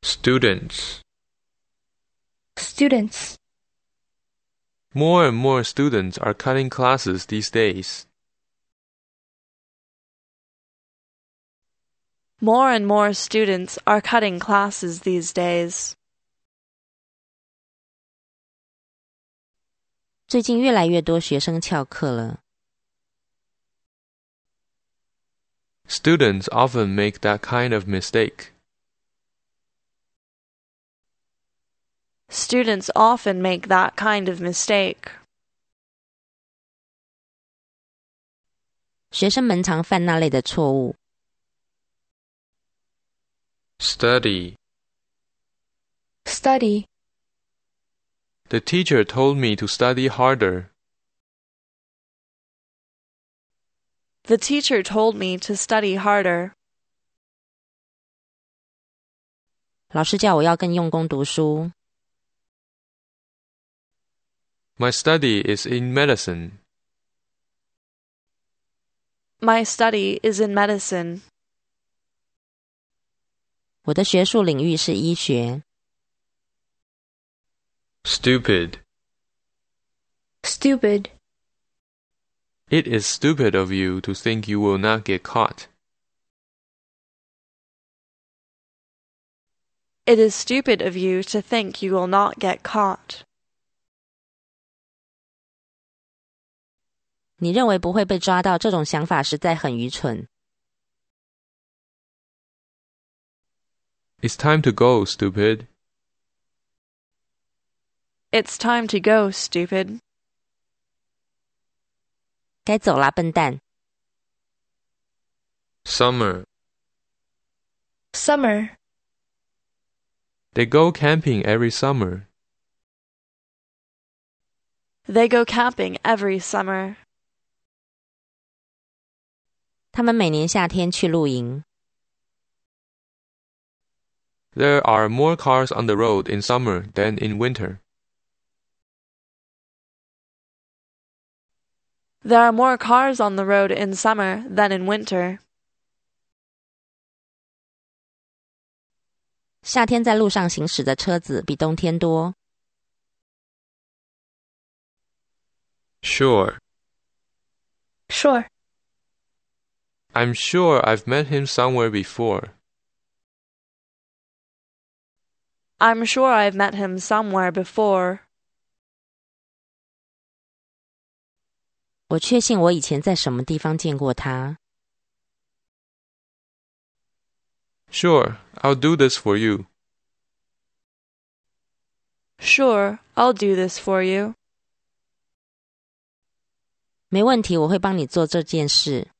Students. Students. More and more students are cutting classes these days. More and more students are cutting classes these days. 最近越来越多学生翘课了。 Students often make that kind of mistake. Students often make that kind of mistake. 学生们常犯那类的错误。 Study. Study. The teacher told me to study harder. The teacher told me to study harder. 老师叫我要更用功读书。 My study is in medicine. My study is in medicine. 我的学术领域是医学。 Stupid. Stupid. It is stupid of you to think you will not get caught. It is stupid of you to think you will not get caught. 你认为不会被抓到，这种想法实在很愚蠢。 It's time to go, stupid. It's time to go, stupid. 该走啦，笨蛋。 Summer. Summer. They go camping every summer. They go camping every summer. 他们每年夏天去露营。 There are more cars on the road in summer than in winter. There are more cars on the road in summer than in winter. 夏天在路上行驶的车子比冬天多。 Sure. Sure. I'm sure I've met him somewhere before. I'm sure I've met him somewhere before. 我确信我以前在什么地方见过他。 Sure, I'll do this for you. Sure, I'll do this for you. 没问题，我会帮你做这件事。